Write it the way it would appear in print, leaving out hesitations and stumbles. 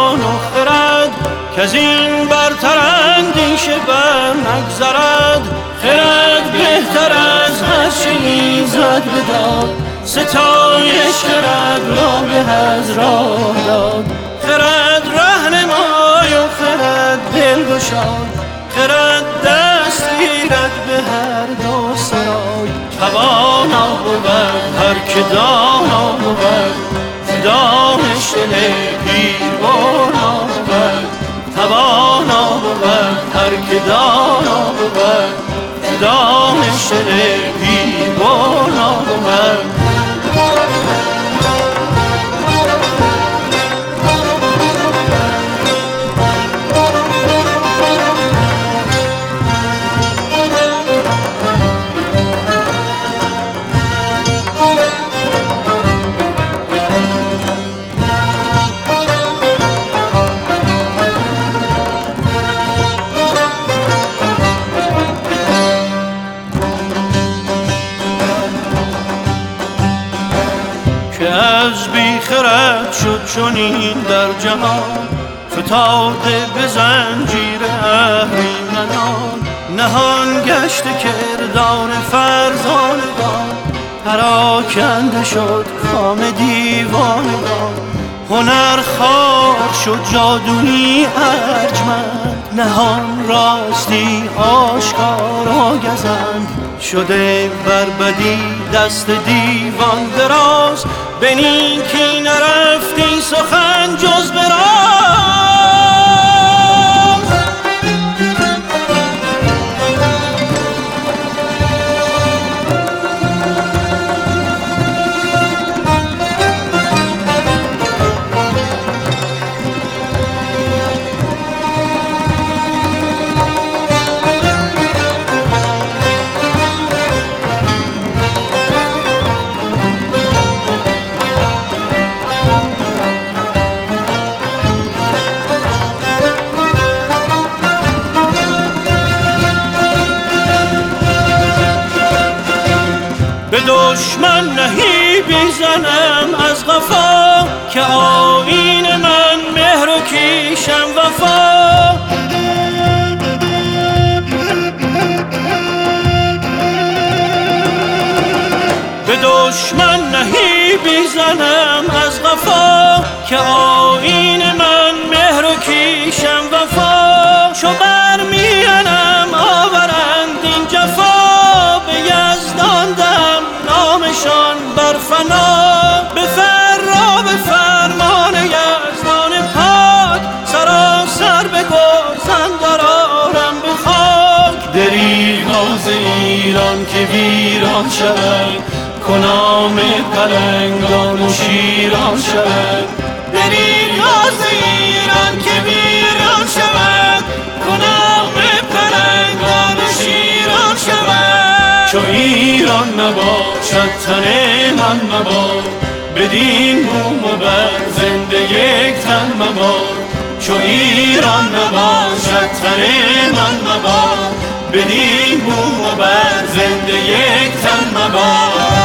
جان و خرد که از این برتر اندیشه بر نگذرد. خرد بهتر از هر چه ایزد بداد، ستایش خرد را به از راه داد. خرد رهنمای و خرد دلگشای، خرد دست گیرد به هر دو سرای. توانا بود هر که دانا بود، دانش دل پیربانا بود. توانا بود هر که دانا بود، دانش دل پیربانا بود. که از بی خرد شد چنین در جهان، فتاده به زنجیر اهریمنان. نهان گشت کردار فرزانگان، پراکنده شد کام دیوانگان. هنر خوار شد جادویی ارجمند، نهان راستی آشکارا گزند. شده بر بدی دست دیوان دراز، به نیکی نرفتی سخن جز به راز. به دشمن نهی بیزنم از غفا، که آیین من مهر و کیشم وفا. به دشمن نهی بیزنم از غفا، که آیین من مهر و کیشم وفا. چو برمیانم آورند این جفا، به یزدان دم نامشان بر فنا. به فرا به فرمان یزدان پاک، سراسر به گرزند آرم به خاک. دریغ از ایران که ویران شود، کنام پلنگان و شیران شود. دریغ از ایران که ویران شود، کنام پلنگان و شیران شود. چو ایران نباشد تن من مباد، بدین بوم و بر زنده یک تن مباد. چو ایران نباشد تن من مباد، بدین بوم و بر زنده یک تن مباد.